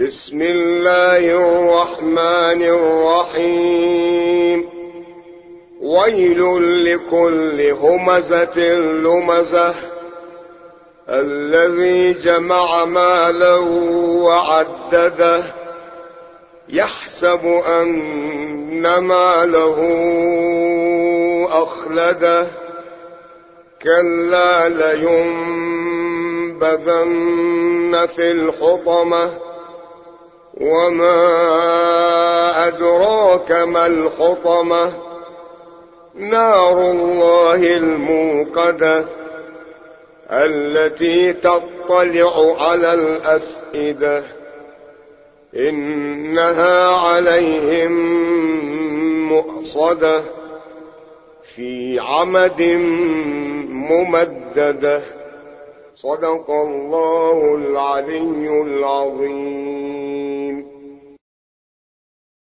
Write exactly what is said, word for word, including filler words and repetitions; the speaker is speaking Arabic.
بسم الله الرحمن الرحيم ويل لكل همزة لمزة الذي جمع مالا وعدده يحسب أن ماله أخلده كلا لينبذن في الحطمة وما أدراك ما الحطمة نار الله الموقدة التي تطلع على الأفئدة إنها عليهم مؤصدة في عمد ممددة. صدق الله العلي العظيم.